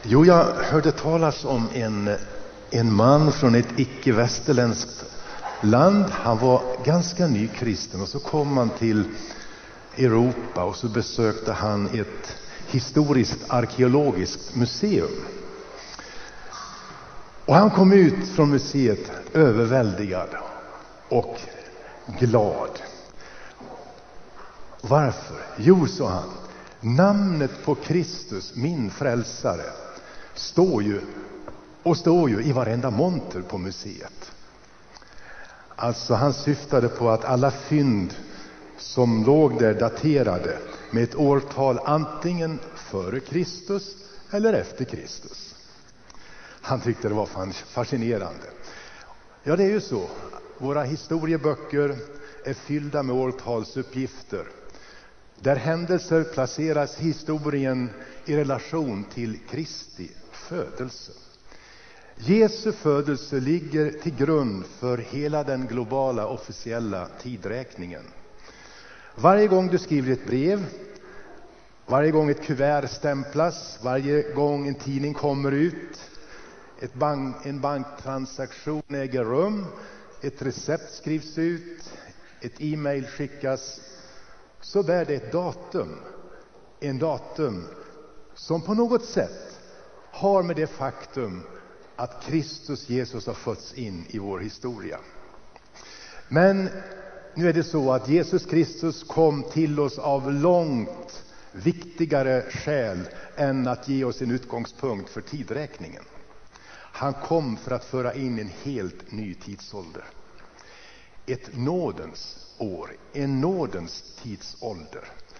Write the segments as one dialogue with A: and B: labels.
A: Jo, jag hörde talas om en man från ett icke-västerländskt land. Han var ganska nykristen och så kom han till Europa och så besökte han ett historiskt arkeologiskt museum. Och han kom ut från museet överväldigad och glad. Varför? Jo, sa han, namnet på Kristus, min frälsare, står ju i varenda monter på museet. Alltså han syftade på att alla fynd som låg där daterade med ett årtal antingen före Kristus eller efter Kristus. Han tyckte det var fascinerande. Ja, det är ju så. Våra historieböcker är fyllda med årtalsuppgifter. Där händelser placeras historien i relation till Kristi födelse. Jesu födelse ligger till grund för hela den globala officiella tidräkningen. Varje gång du skriver ett brev, varje gång ett kuvert stämplas, varje gång en tidning kommer ut, en banktransaktion äger rum, ett recept skrivs ut, ett e-mail skickas, så bär det ett datum. En datum som på något sätt har med det faktum att Kristus Jesus har fötts in i vår historia. Men nu är det så att Jesus Kristus kom till oss av långt viktigare skäl än att ge oss en utgångspunkt för tidräkningen. Han kom för att föra in en helt ny tidsålder. Ett nådens år, en nådens tidsålder.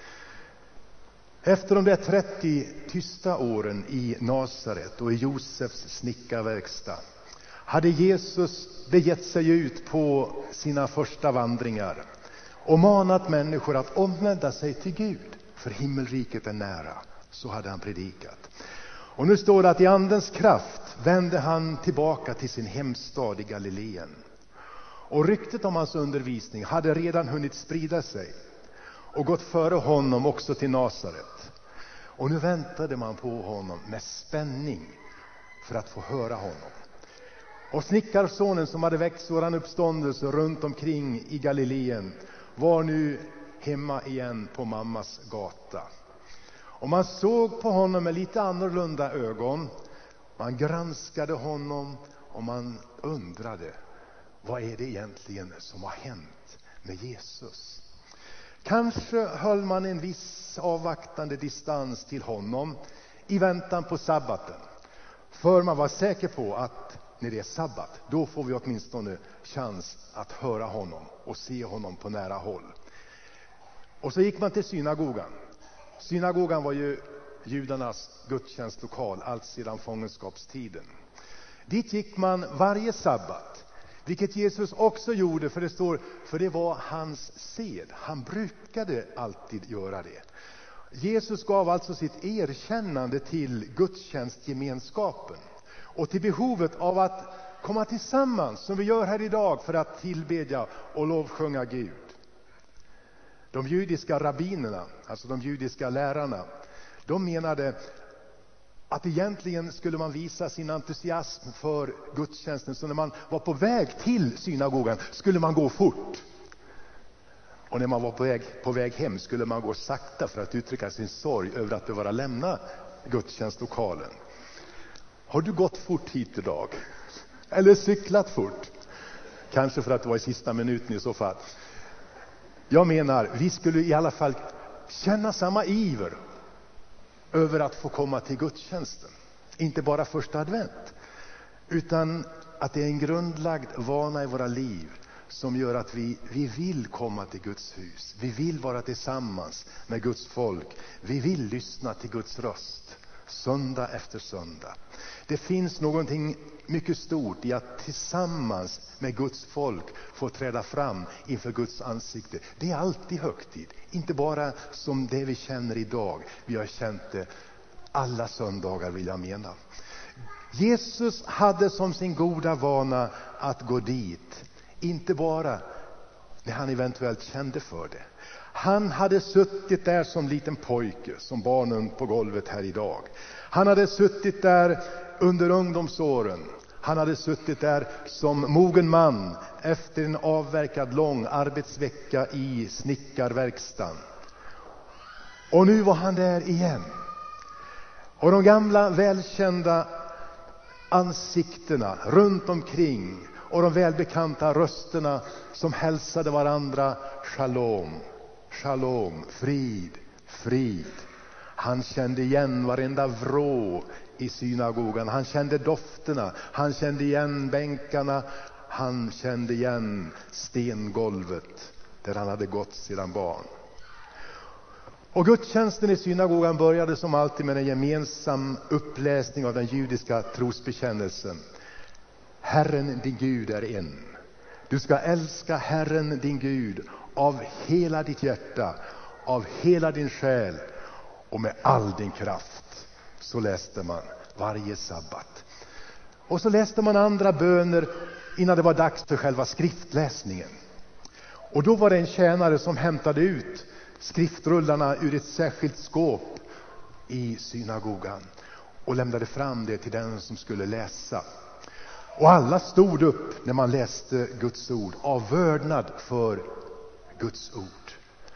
A: Efter de där 30 tysta åren i Nasaret och i Josefs snickarverkstad hade Jesus begett sig ut på sina första vandringar och manat människor att omvända sig till Gud, för himmelriket är nära. Så hade han predikat. Och nu står det att i andens kraft vände han tillbaka till sin hemstad i Galileen. Och ryktet om hans undervisning hade redan hunnit sprida sig och gått före honom också till Nasaret. Och nu väntade man på honom med spänning för att få höra honom. Och snickarsonen som hade väckt sådan uppståndelse runt omkring i Galileen var nu hemma igen på mammas gata. Och man såg på honom med lite annorlunda ögon. Man granskade honom och man undrade, vad är det egentligen som har hänt med Jesus? Kanske höll man en viss avvaktande distans till honom i väntan på sabbaten. För man var säker på att när det är sabbat, då får vi åtminstone chans att höra honom och se honom på nära håll. Och så gick man till synagogan. Synagogan var ju judarnas gudstjänstlokal allt sedan fångenskapstiden. Dit gick man varje sabbat. Vilket Jesus också gjorde, för det står, för det var hans sed. Han brukade alltid göra det. Jesus gav alltså sitt erkännande till gudstjänstgemenskapen och till behovet av att komma tillsammans som vi gör här idag för att tillbedja och lovsjunga Gud. De judiska rabbinerna, alltså de judiska lärarna, de menade att egentligen skulle man visa sin entusiasm för gudstjänsten. Så när man var på väg till synagogan skulle man gå fort. Och när man var på väg hem skulle man gå sakta för att uttrycka sin sorg över att behöva lämna gudstjänstlokalen. Har du gått fort hit idag? Eller cyklat fort? Kanske för att det var i sista minuten i så fall. Jag menar, vi skulle i alla fall känna samma iver över att få komma till gudstjänsten. Inte bara första advent, utan att det är en grundlagd vana i våra liv som gör att vi vill komma till Guds hus. Vi vill vara tillsammans med Guds folk. Vi vill lyssna till Guds röst söndag efter söndag. Det finns någonting mycket stort i att tillsammans med Guds folk få träda fram inför Guds ansikte. Det är alltid högtid, inte bara som det vi känner idag. Vi har känt det alla söndagar, vill jag mena. Jesus hade som sin goda vana att gå dit, inte bara när han eventuellt kände för det. Han hade suttit där som liten pojke, som barnen på golvet här idag. Han hade suttit där under ungdomsåren. Han hade suttit där som mogen man efter en avverkad lång arbetsvecka i snickarverkstan. Och nu var han där igen. Och de gamla välkända ansiktena runt omkring och de välbekanta rösterna som hälsade varandra: shalom, shalom, frid, frid. Han kände igen varenda vrå i synagogan. Han kände dofterna, han kände igen bänkarna, han kände igen stengolvet där han hade gått sedan barn. Och gudstjänsten i synagogan började som alltid med en gemensam uppläsning av den judiska trosbekännelsen. Herren din Gud är en. Du ska älska Herren din Gud av hela ditt hjärta, av hela din själ och med all din kraft. Så läste man varje sabbat. Och så läste man andra böner innan det var dags för själva skriftläsningen. Och då var det en tjänare som hämtade ut skriftrullarna ur ett särskilt skåp i synagogan och lämnade fram det till den som skulle läsa. Och alla stod upp när man läste Guds ord av vördnad för Guds ord.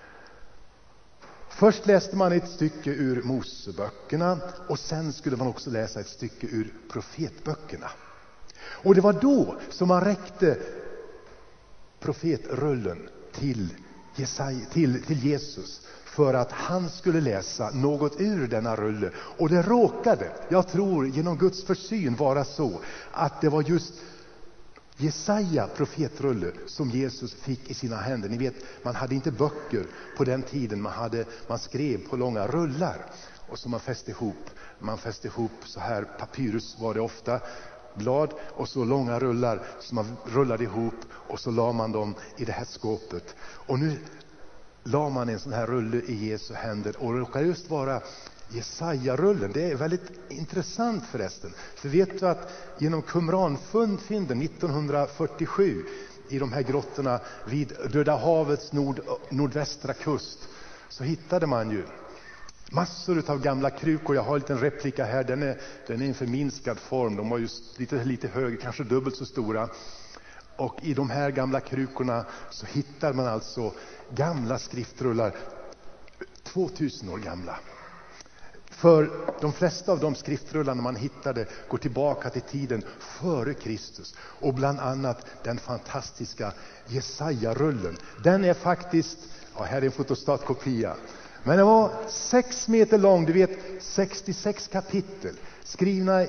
A: Först läste man ett stycke ur Moseböckerna och sen skulle man också läsa ett stycke ur profetböckerna. Och det var då som man räckte profetrullen till Jesus för att han skulle läsa något ur denna rulle. Och det råkade, jag tror genom Guds försyn, vara så att det var just Jesaja profetrulle som Jesus fick i sina händer. Ni vet, man hade inte böcker på den tiden, man skrev på långa rullar och så man fäste ihop så här. Papyrus var det ofta, blad och så långa rullar som man rullade ihop och så la man dem i det här skåpet. Och nu la man en sån här rulle i Jesu händer och det råkar just vara Jesaja-rullen. Det är väldigt intressant förresten. För vet du att genom Qumran-fynden 1947 i de här grottorna vid Döda havets nordvästra kust så hittade man ju massor av gamla krukor. Jag har en liten replika här. Den är en förminskad form. De var ju lite högre, kanske dubbelt så stora. Och i de här gamla krukorna så hittar man alltså gamla skriftrullar 2000 år gamla. För de flesta av de skriftrullarna man hittade går tillbaka till tiden före Kristus. Och bland annat den fantastiska Jesaja-rullen. Den är faktiskt, här är en fotostatkopia. Men den var 6 meter lång, du vet 66 kapitel. Skrivna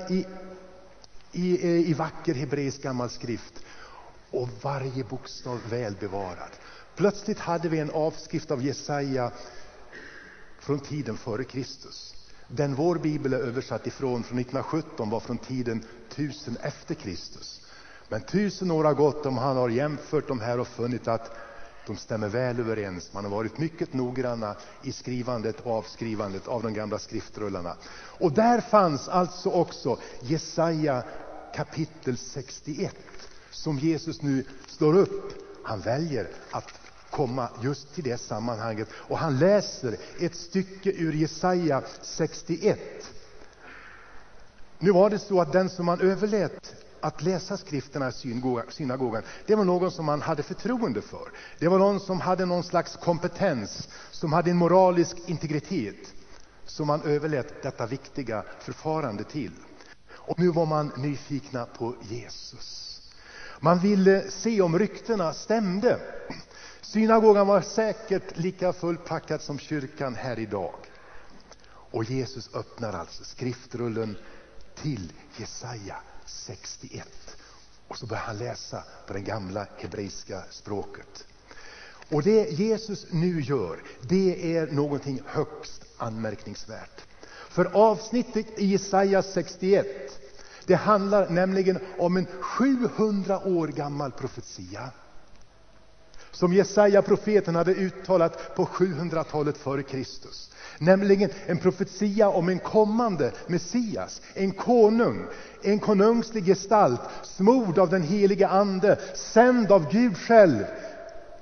A: i vacker hebreisk gammal skrift. Och varje bokstav väl bevarad. Plötsligt hade vi en avskrift av Jesaja från tiden före Kristus. Den vår bibel är översatt ifrån från 1917 var från tiden 1000 efter Kristus. Men 1000 år har gått och han har jämfört de här och funnit att de stämmer väl överens. Man har varit mycket noggranna i skrivandet och avskrivandet av de gamla skriftrullarna. Och där fanns alltså också Jesaja kapitel 61 som Jesus nu slår upp. Han väljer att komma just till det sammanhanget och han läser ett stycke ur Jesaja 61. Nu var det så att den som man överlät att läsa skrifterna i synagogan, det var någon som man hade förtroende för. Det var någon som hade någon slags kompetens, som hade en moralisk integritet, som man överlät detta viktiga förfarande till. Och nu var man nyfikna på Jesus. Man ville se om ryktena stämde. Synagogan var säkert lika fullpackad som kyrkan här idag. Och Jesus öppnar alltså skriftrullen till Jesaja 61. Och så börjar han läsa på den gamla hebreiska språket. Och det Jesus nu gör, det är någonting högst anmärkningsvärt. För avsnittet i Jesaja 61, det handlar nämligen om en 700 år gammal profetia. Som Jesaja profeten hade uttalat på 700-talet före Kristus. Nämligen en profetia om en kommande Messias, en konung, en konungslig gestalt, smord av den heliga ande, sänd av Gud själv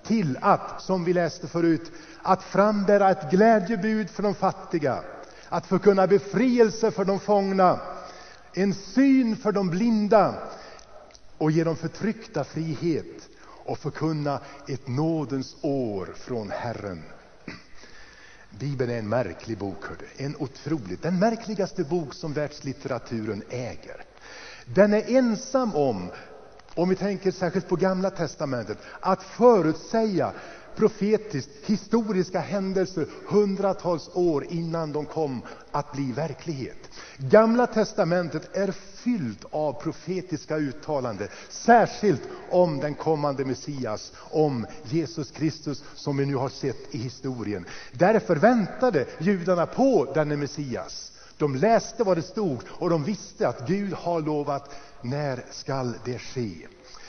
A: till att, som vi läste förut, att frambära ett glädjebud för de fattiga, att förkunna befrielse för de fångna, en syn för de blinda och ge de förtryckta frihet och förkunna ett nådens år från Herren. Bibeln är en märklig bok, en otroligt, den märkligaste bok som världslitteraturen äger. Den är ensam om vi tänker särskilt på Gamla testamentet, att förutsäga profetiskt historiska händelser hundratals år innan de kom att bli verklighet. Gamla testamentet är fyllt av profetiska uttalanden, särskilt om den kommande Messias, om Jesus Kristus som vi nu har sett i historien. Därför väntade judarna på denne Messias. De läste vad det stod och de visste att Gud har lovat, när skall det ske?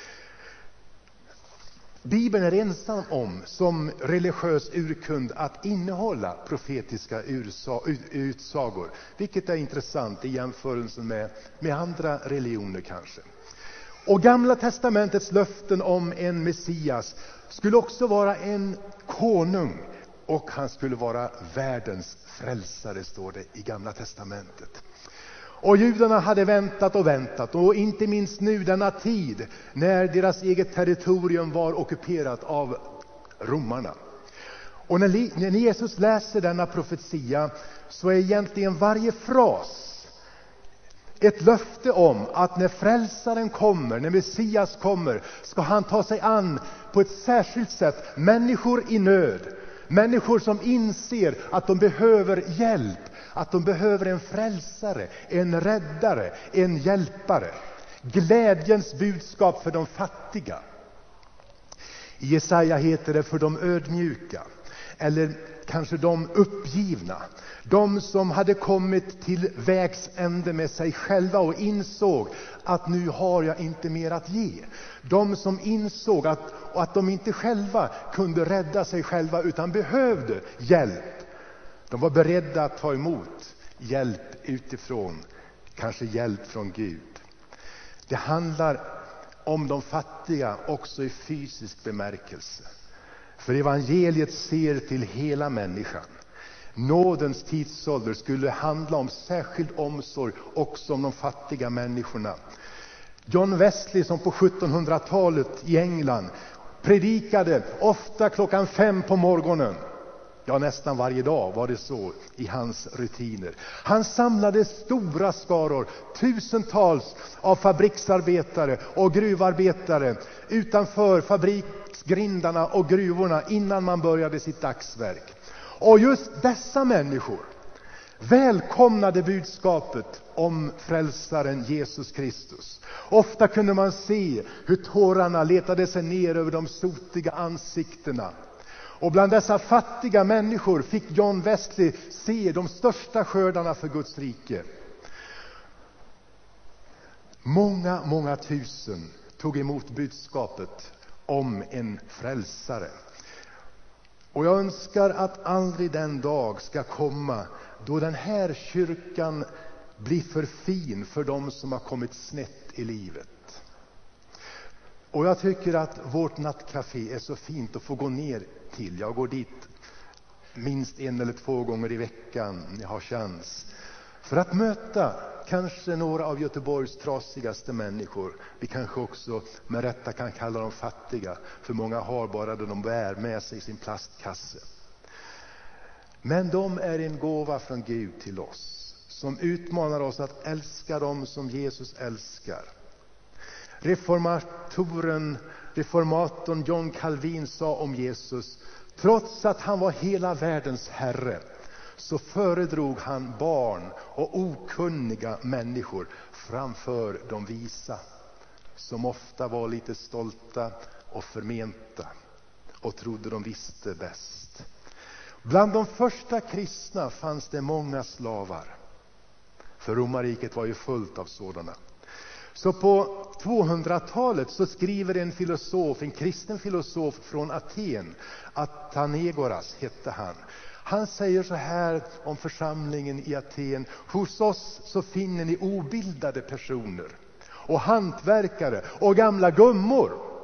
A: Bibeln är ensam som religiös urkund att innehålla profetiska utsagor, vilket är intressant i jämförelse med andra religioner kanske. Och Gamla testamentets löften om en Messias skulle också vara en konung, och han skulle vara världens frälsare, står det i Gamla testamentet. Och judarna hade väntat och väntat, och inte minst nu denna tid när deras eget territorium var ockuperat av romarna. Och när Jesus läser denna profetia så är egentligen varje fras ett löfte om att när frälsaren kommer, när Messias kommer, ska han ta sig an på ett särskilt sätt människor i nöd. Människor som inser att de behöver hjälp, att de behöver en frälsare, en räddare, en hjälpare. Glädjens budskap för de fattiga. I Jesaja heter det för de ödmjuka, eller kanske de uppgivna. De som hade kommit till vägs ände med sig själva och insåg att nu har jag inte mer att ge. De som insåg att de inte själva kunde rädda sig själva utan behövde hjälp. De var beredda att ta emot hjälp utifrån, kanske hjälp från Gud. Det handlar om de fattiga också i fysisk bemärkelse. För evangeliet ser till hela människan. Nådens tidsålder skulle handla om särskild omsorg också om de fattiga människorna. John Wesley, som på 1700-talet i England predikade ofta 5:00 på morgonen. Ja, nästan varje dag var det så i hans rutiner. Han samlade stora skaror, tusentals av fabriksarbetare och gruvarbetare utanför fabriksgrindarna och gruvorna innan man började sitt dagsverk. Och just dessa människor välkomnade budskapet om frälsaren Jesus Kristus. Ofta kunde man se hur tårarna letade sig ner över de sotiga ansiktena. Och bland dessa fattiga människor fick John Wesley se de största skördarna för Guds rike. Många tusen tog emot budskapet om en frälsare. Och jag önskar att aldrig den dag ska komma då den här kyrkan blir för fin för dem som har kommit snett i livet. Och jag tycker att vårt nattcafé är så fint att få gå ner till. Jag går dit minst 1 eller 2 gånger i veckan när jag har chans. För att möta kanske några av Göteborgs trasigaste människor. Vi kanske också med rätta kan kalla dem fattiga. För många har bara det de bär med sig i sin plastkasse. Men de är en gåva från Gud till oss. Som utmanar oss att älska dem som Jesus älskar. Reformatorn John Calvin sa om Jesus: trots att han var hela världens herre, så föredrog han barn och okunniga människor framför de visa, som ofta var lite stolta och förmenta och trodde de visste bäst. Bland de första kristna fanns det många slavar, för romarriket var ju fullt av sådana. Så på 200-talet så skriver en kristen filosof från Aten, Athenagoras hette han. Han säger så här om församlingen i Aten: hos oss så finner ni obildade personer och hantverkare och gamla gummor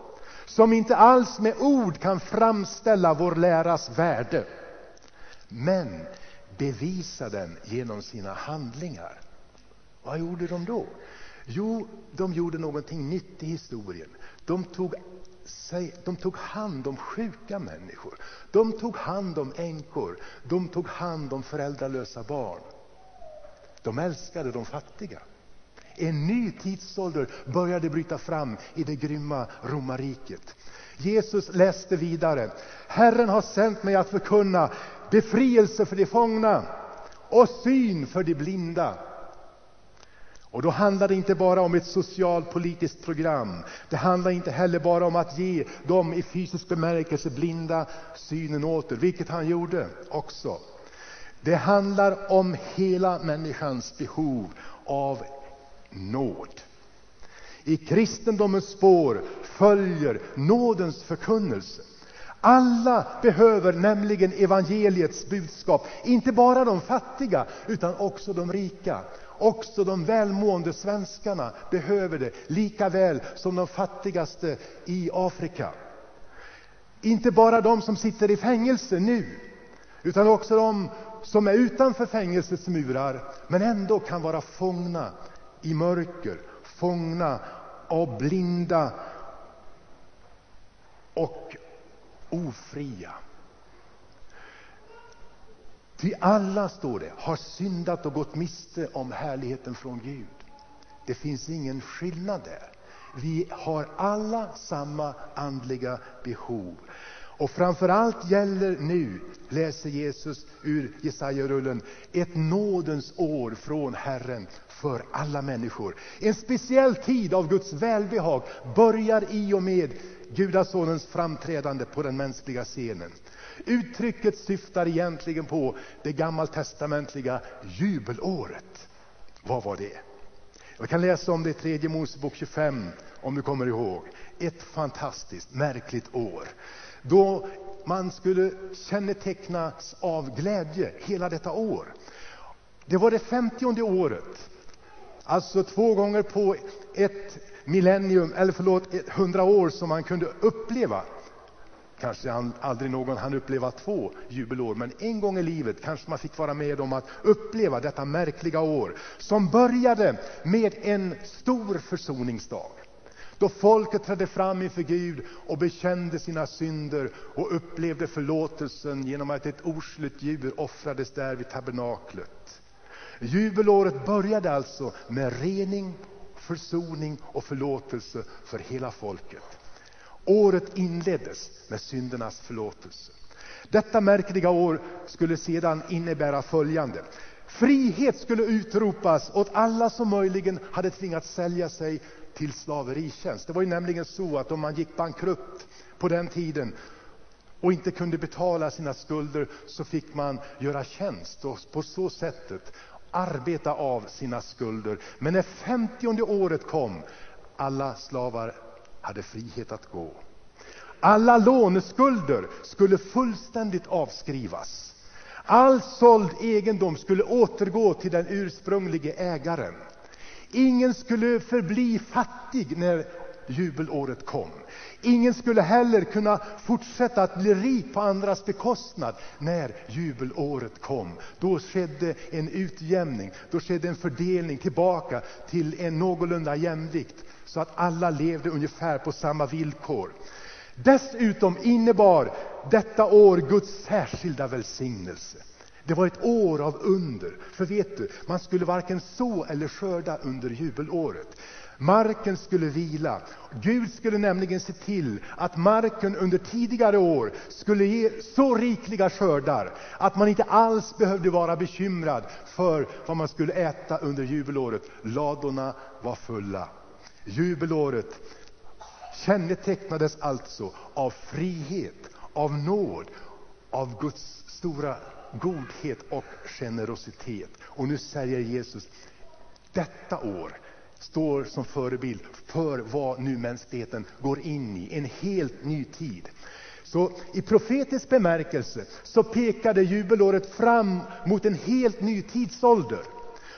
A: som inte alls med ord kan framställa vår läras värde, men bevisa den genom sina handlingar. Vad gjorde de då? Jo, de gjorde någonting nytt i historien. De tog hand om sjuka människor. De tog hand om änkor. De tog hand om föräldralösa barn. De älskade de fattiga. En ny tidsålder började bryta fram i det grymma romarriket. Jesus läste vidare: Herren har sänt mig att förkunna befrielse för de fångna och syn för de blinda. Och då handlar det inte bara om ett socialpolitiskt program. Det handlar inte heller bara om att ge dem i fysisk bemärkelse blinda synen åter, vilket han gjorde också. Det handlar om hela människans behov av nåd. I kristendomens spår följer nådens förkunnelse. Alla behöver nämligen evangeliets budskap. Inte bara de fattiga utan också de rika. Också de välmående svenskarna behöver det, lika väl som de fattigaste i Afrika. Inte bara de som sitter i fängelse nu, utan också de som är utanför fängelsets murar, men ändå kan vara fångna i mörker, fångna av blinda och ofria. Ty alla, står det, har syndat och gått miste om härligheten från Gud. Det finns ingen skillnad där. Vi har alla samma andliga behov. Och framförallt gäller nu, läser Jesus ur Jesaja-rullen, ett nådens år från Herren för alla människor. En speciell tid av Guds välbehag börjar i och med Gudasonens framträdande på den mänskliga scenen. Uttrycket syftar egentligen på det gammaltestamentliga jubelåret. Vad var det? Vi kan läsa om det i 3 Mosebok 25, om du kommer ihåg. Ett fantastiskt, märkligt år, då man skulle kännetecknas av glädje hela detta år. Det var det 50:e året, alltså 2 gånger på ett millennium, 100 år, som man kunde uppleva. Kanske aldrig någon hann uppleva 2 jubelår, men en gång i livet kanske man fick vara med om att uppleva detta märkliga år, som började med en stor försoningsdag, då folket trädde fram inför Gud och bekände sina synder och upplevde förlåtelsen genom att ett orslut djur offrades där vid tabernaklet. Jubelåret började alltså med rening, försoning och förlåtelse för hela folket. Året inleddes med syndernas förlåtelse. Detta märkliga år skulle sedan innebära följande: frihet skulle utropas åt alla som möjligen hade tvingats sälja sig till slaveritjänst. Det var ju nämligen så att om man gick bankrutt på den tiden och inte kunde betala sina skulder, så fick man göra tjänst och på så sättet arbeta av sina skulder. Men när 50:e året kom, alla slavar hade frihet att gå. Alla låneskulder skulle fullständigt avskrivas. All såld egendom skulle återgå till den ursprunglige ägaren. Ingen skulle förbli fattig när jubelåret kom. Ingen skulle heller kunna fortsätta att bli rik på andras bekostnad när jubelåret kom. Då skedde en utjämning, då skedde en fördelning tillbaka till en någorlunda jämvikt, så att alla levde ungefär på samma villkor. Dessutom innebar detta år Guds särskilda välsignelse. Det var ett år av under. För vet du, man skulle varken så eller skörda under jubelåret. Marken skulle vila. Gud skulle nämligen se till att marken under tidigare år skulle ge så rikliga skördar att man inte alls behövde vara bekymrad för vad man skulle äta under jubelåret. Ladorna var fulla. Jubelåret kännetecknades alltså av frihet, av nåd, av Guds stora godhet och generositet. Och nu säger Jesus, detta år står som förebild för vad nu mänskligheten går in i, en helt ny tid. Så i profetisk bemärkelse så pekade jubelåret fram mot en helt ny tidsålder,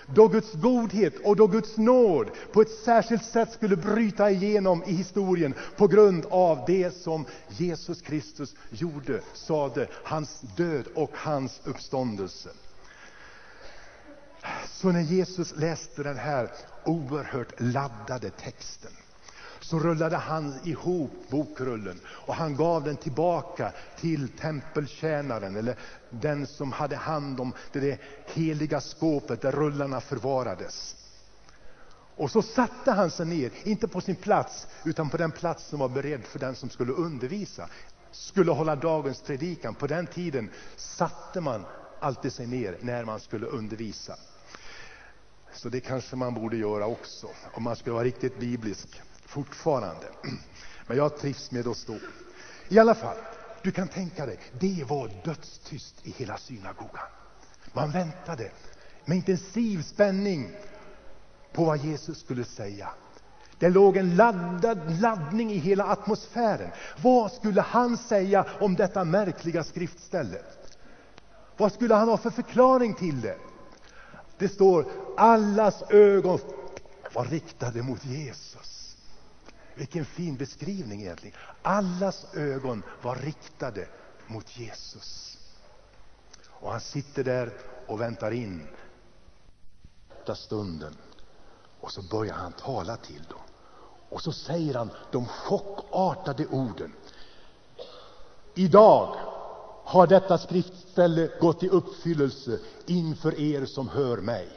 A: då Guds godhet och då Guds nåd på ett särskilt sätt skulle bryta igenom i historien på grund av det som Jesus Kristus gjorde, sade, hans död och hans uppståndelse. Så när Jesus läste den här oerhört laddade texten, så rullade han ihop bokrullen och han gav den tillbaka till tempeltjänaren, eller den som hade hand om det heliga skåpet där rullarna förvarades. Och så satte han sig ner, inte på sin plats utan på den plats som var beredd för den som skulle undervisa, skulle hålla dagens predikan. På den tiden satte man alltid sig ner när man skulle undervisa. Så det kanske man borde göra också, om man skulle vara riktigt biblisk fortfarande. Men jag trivs med att stå. I alla fall, du kan tänka dig, det var dödstyst i hela synagogan. Man väntade med intensiv spänning på vad Jesus skulle säga. Det låg en laddning i hela atmosfären. Vad skulle han säga om detta märkliga skriftställe? Vad skulle han ha för förklaring till det? Det står, allas ögon var riktade mot Jesus. Vilken fin beskrivning egentligen. Allas ögon var riktade mot Jesus. Och han sitter där och väntar in den stunden. Och så börjar han tala till dem. Och så säger han de chockartade orden. Idag har detta skriftställe gått i uppfyllelse inför er som hör mig.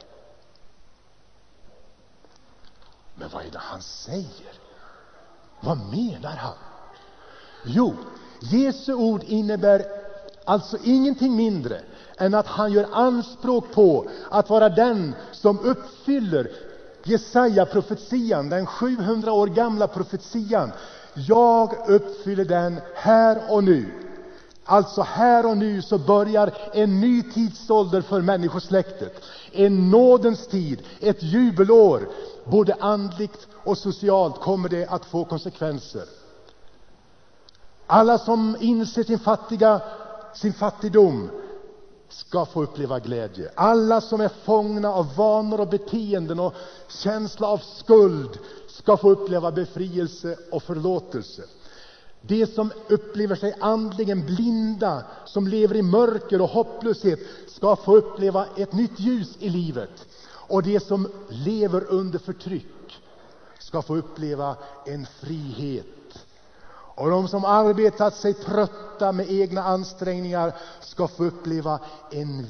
A: Men vad är det han säger? Vad menar han? Jo, Jesu ord innebär alltså ingenting mindre än att han gör anspråk på att vara den som uppfyller Jesaja-profetian, den 700 år gamla profetian. Jag uppfyller den här och nu. Alltså här och nu så börjar en ny tidsålder för människosläktet. En nådens tid, ett jubelår. Både andligt och socialt kommer det att få konsekvenser. Alla som inser sin fattigdom ska få uppleva glädje. Alla som är fångna av vanor och beteenden och känsla av skuld ska få uppleva befrielse och förlåtelse. De som upplever sig andligen blinda, som lever i mörker och hopplöshet, ska få uppleva ett nytt ljus i livet. Och de som lever under förtryck ska få uppleva en frihet. Och de som arbetat sig trötta med egna ansträngningar ska få uppleva en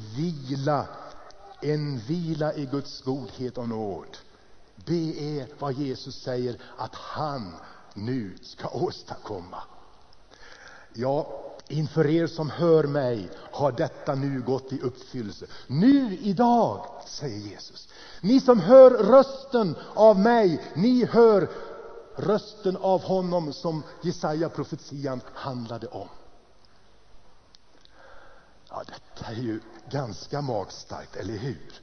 A: vila i Guds godhet och nåd. Det är vad Jesus säger att han nu ska åstadkomma. Ja, inför er som hör mig har detta nu gått i uppfyllelse. Nu idag, säger Jesus. Ni som hör rösten av mig, ni hör rösten av honom som Jesaja-profetian handlade om. Ja, detta är ju ganska magstarkt, eller hur?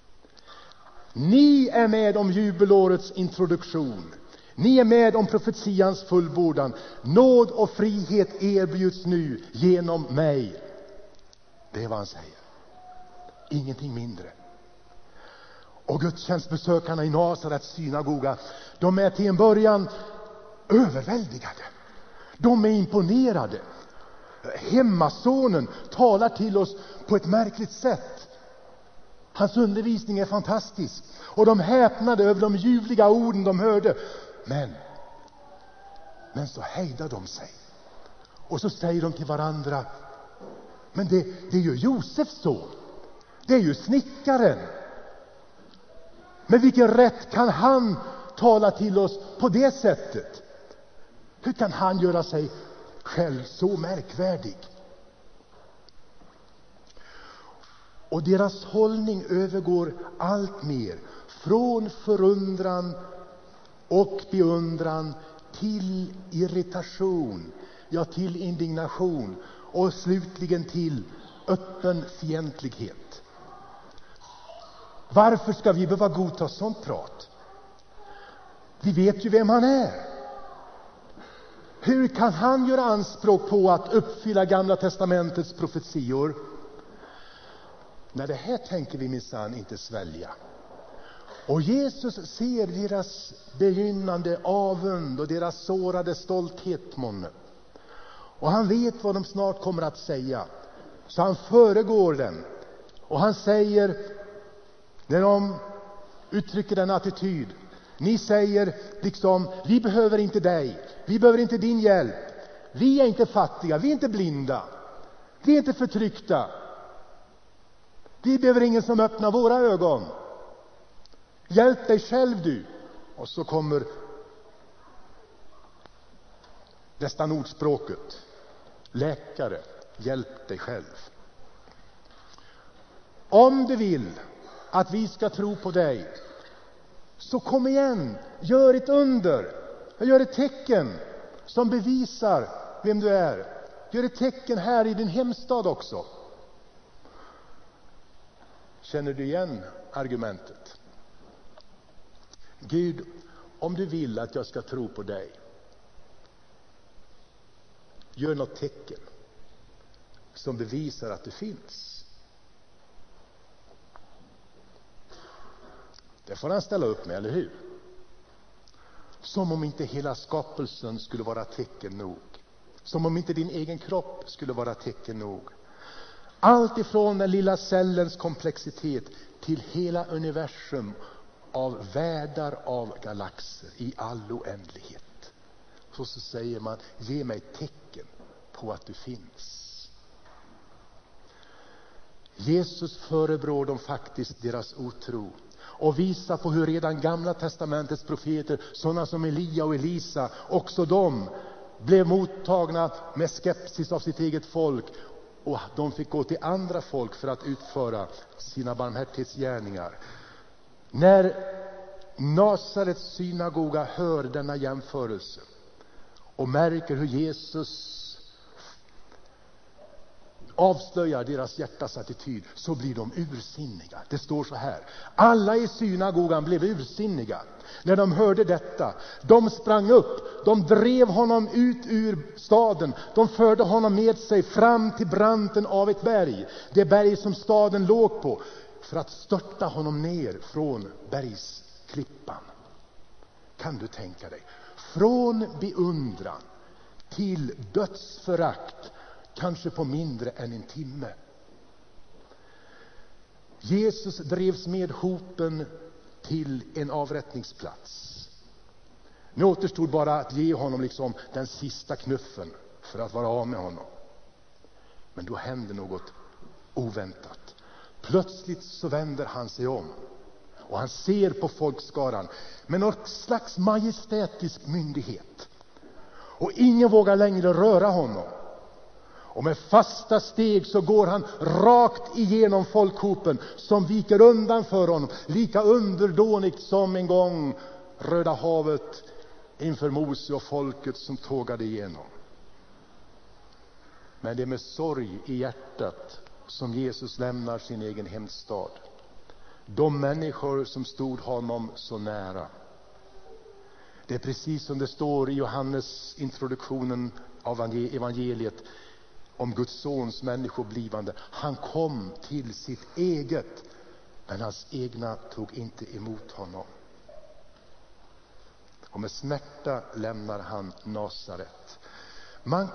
A: Ni är med om jubelårets introduktion. Ni är med om profetians fullbordan. Nåd och frihet erbjuds nu genom mig. Det är vad han säger. Ingenting mindre. Och gudstjänstbesökarna i Nasarets synagoga, de är till en början överväldigade. De är imponerade. Hemmasonen talar till oss på ett märkligt sätt. Hans undervisning är fantastisk. Och de häpnade över de ljuvliga orden de hörde. Men så hejdar de sig. Och så säger de till varandra: men det är ju Josefs son. Det är ju snickaren. Men vilken rätt kan han tala till oss på det sättet? Hur kan han göra sig själv så märkvärdig? Och deras hållning övergår allt mer från förundran och beundran till irritation, ja, till indignation och slutligen till öppen fientlighet. Varför ska vi behöva godta sånt prat? Vi vet ju vem han är. Hur kan han göra anspråk på att uppfylla Gamla testamentets profetior? Nej, det här tänker vi minsann inte svälja. Och Jesus ser deras begynnande avund och deras sårade stolthet månne. Och han vet vad de snart kommer att säga. Så han föregår dem. Och han säger, när de uttrycker den attityd, ni säger liksom, vi behöver inte dig, vi behöver inte din hjälp, vi är inte fattiga, vi är inte blinda, vi är inte förtryckta, vi behöver ingen som öppnar våra ögon, hjälp dig själv du. Och så kommer nästan ordspråket, läkare, hjälp dig själv. Om du vill att vi ska tro på dig, så kom igen, gör ett under, gör ett tecken som bevisar vem du är. Gör ett tecken här i din hemstad också. Känner du igen argumentet? Gud, om du vill att jag ska tro på dig, gör något tecken som bevisar att du finns. Det får han ställa upp med, eller hur? Som om inte hela skapelsen skulle vara tecken nog. Som om inte din egen kropp skulle vara tecken nog. Allt ifrån den lilla cellens komplexitet till hela universum av världar av galaxer i all oändlighet. Så säger man, ge mig tecken på att du finns. Jesus förebrår dem faktiskt deras otro och visar på hur redan gamla testamentets profeter, sådana som Elia och Elisa, också de blev mottagna med skepsis av sitt eget folk, och de fick gå till andra folk för att utföra sina barmhärtighetsgärningar. När Nasarets synagoga hör denna jämförelse och märker hur Jesus avslöjar deras hjärtas attityd, så blir de ursinniga. Det står så här: alla i synagogan blev ursinniga när de hörde detta. De sprang upp, de drev honom ut ur staden, de förde honom med sig fram till branten av ett berg, det berg som staden låg på, för att störta honom ner från bergsklippan. Kan du tänka dig? Från beundran till dödsförakt, kanske på mindre än en timme. Jesus drevs med hopen till en avrättningsplats. Nu återstod bara att ge honom liksom den sista knuffen för att vara av med honom. Men då hände något oväntat. Plötsligt så vänder han sig om och han ser på folkskaran med något slags majestätisk myndighet. Och ingen vågar längre röra honom. Och med fasta steg så går han rakt igenom folkhopen som viker undan för honom, lika underdånigt som en gång Röda havet inför Mose och folket som tågade igenom. Men det är med sorg i hjärtat som Jesus lämnar sin egen hemstad. De människor som stod honom så nära. Det är precis som det står i Johannes introduktionen av evangeliet om Guds sons människoblivande. Han kom till sitt eget, men hans egna tog inte emot honom. Och med smärta lämnar han Nasaret. Man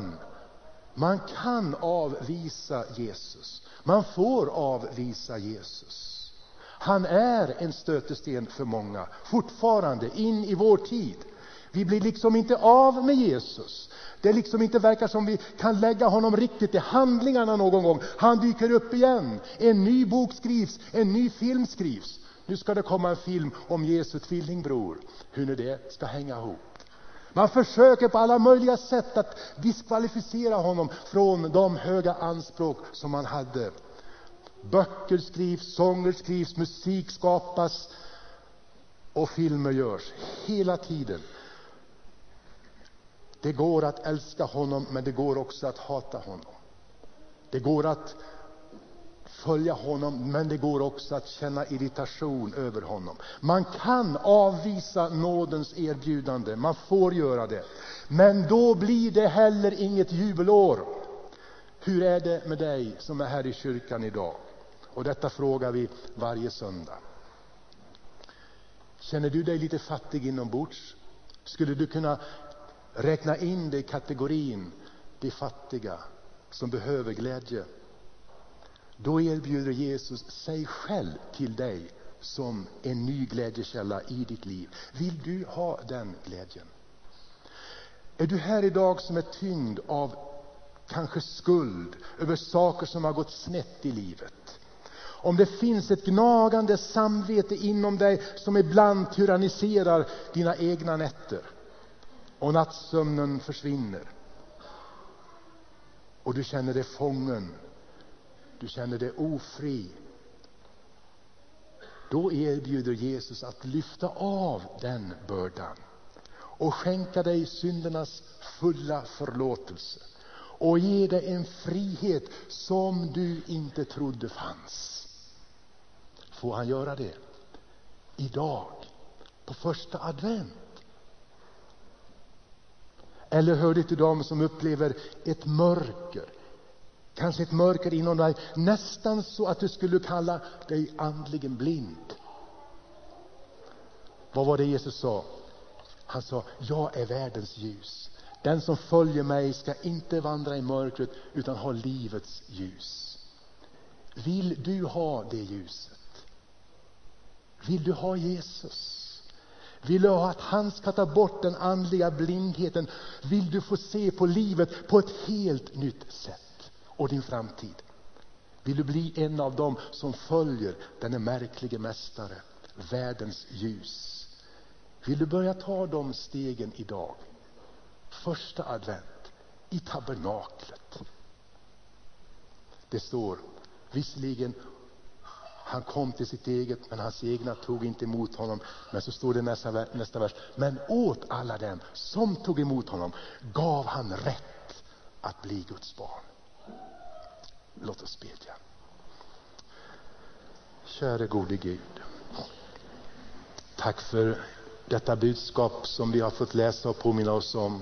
A: kan avvisa Jesus. Man får avvisa Jesus. Han är en stötesten för många, fortfarande in i vår tid. Vi blir liksom inte av med Jesus. Det liksom inte verkar som vi kan lägga honom riktigt i handlingarna någon gång. Han dyker upp igen. En ny bok skrivs, en ny film skrivs. Nu ska det komma en film om Jesu tvillingbror. Hur nu det ska hänga ihop. Man försöker på alla möjliga sätt att diskvalificera honom från de höga anspråk som han hade. Böcker skrivs, sånger skrivs, musik skapas och filmer görs hela tiden. Det går att älska honom, men det går också att hata honom. Det går att följa honom, men det går också att känna irritation över honom. Man kan avvisa nådens erbjudande, man får göra det. Men då blir det heller inget jubelår. Hur är det med dig som är här i kyrkan idag? Och detta frågar vi varje söndag. Känner du dig lite fattig inombords? Skulle du kunna räkna in dig i kategorin de fattiga som behöver glädje? Då erbjuder Jesus sig själv till dig som en ny glädjekälla i ditt liv. Vill du ha den glädjen? Är du här idag som är tyngd av kanske skuld över saker som har gått snett i livet? Om det finns ett gnagande samvete inom dig som ibland tyranniserar dina egna nätter och nattsömnen försvinner och du känner dig fången, du känner dig ofri, då erbjuder Jesus att lyfta av den bördan och skänka dig syndernas fulla förlåtelse och ge dig en frihet som du inte trodde fanns. Får han göra det idag på första advent? Eller hör du till dem som upplever ett mörker, kanske ett mörker inom dig, nästan så att du skulle kalla dig andligen blind? Vad var det Jesus sa? Han sa, jag är världens ljus. Den som följer mig ska inte vandra i mörkret utan ha livets ljus. Vill du ha det ljuset? Vill du ha Jesus? Vill du ha att han ska ta bort den andliga blindheten? Vill du få se på livet på ett helt nytt sätt och din framtid? Vill du bli en av dem som följer denne märkliga mästare, världens ljus? Vill du börja ta de stegen idag? Första advent i tabernaklet. Det står visserligen han kom till sitt eget, men hans egna tog inte emot honom. Men så står det nästa vers. Men åt alla dem som tog emot honom gav han rätt att bli Guds barn. Låt oss bedja. Käre gode Gud, tack för detta budskap som vi har fått läsa och påminna oss om.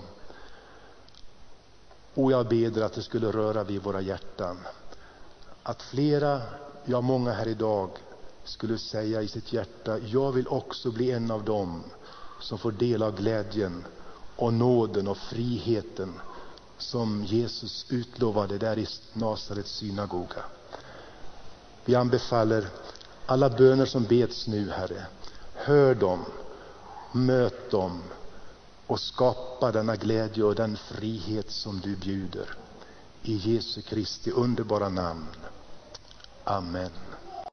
A: Och jag ber att det skulle röra vid våra hjärtan. Att flera, ja många här idag, skulle säga i sitt hjärta, jag vill också bli en av dem som får del av glädjen och nåden och friheten som Jesus utlovade där i Nasarets synagoga. Vi anbefaller alla böner som beds nu, Herre. Hör dem, möt dem och skapa denna glädje och den frihet som du bjuder. I Jesu Kristi underbara namn. Amen.